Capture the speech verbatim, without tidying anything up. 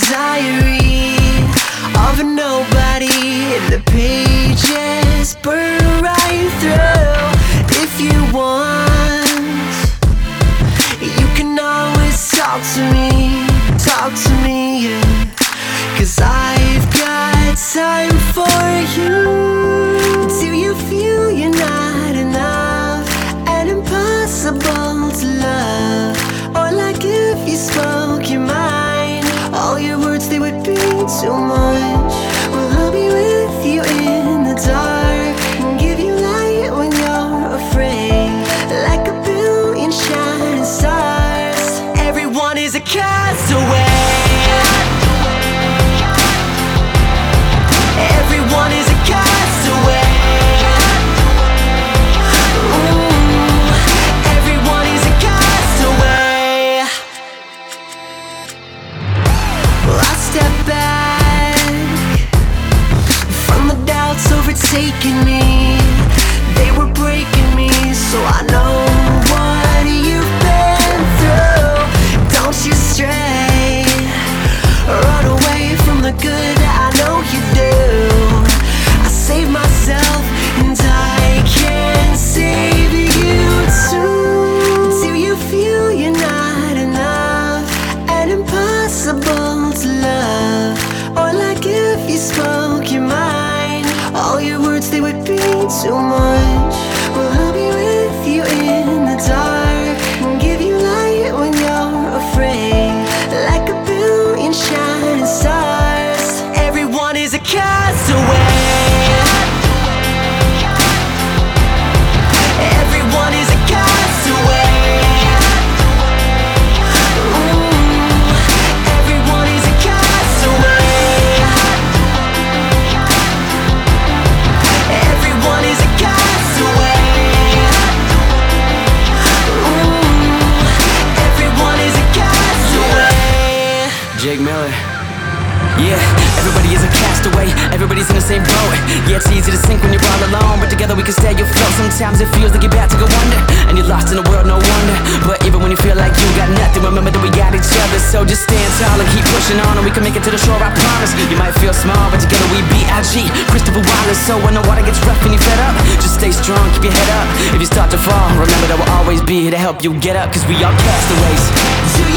diary of a nobody, and the pages burn right through. If you want, you can always talk to me, talk to me, yeah. Cause I've got time for you. Do you feel you're not enough and impossible to love? Or like if you spoke your mind, all your words, they would be too much. Well, I'll be with you in the dark and give you light when you're afraid, like a billion shining stars. Everyone is a castaway. Everyone is a castaway. Ooh, everyone is a castaway. Well, I step back from the doubts overtaking me. They were breaking me, so I know what you've been through. Don't you stray, run away from the good I know you do. I save myself and I can save you too. Do you feel you're not enough and impossible to love? Or like if you spoke your mind, all your words, they would be too much. Well, I'll be with you in the dark and give you light when you're afraid, like a billion shining stars. Everyone is a castaway. Everyone is a castaway. Ooh, everyone is a castaway. Everyone is a castaway. Ooh, everyone is a castaway. Jake Miller. Yeah, everybody is a castaway, everybody's in the same boat. Yeah, it's easy to sink when you're all alone, but together we can stay afloat. Sometimes it feels like you're about to go under, and you're lost in the world, no wonder. But even when you feel like you got nothing, remember that we got each other. So just stand tall and keep pushing on, and we can make it to the shore, I promise. You might feel small, but together we B I G Christopher Wallace. So when the water gets rough and you fed up, just stay strong, keep your head up. If you start to fall, remember that we'll always be here to help you get up, cause we are castaways. Do you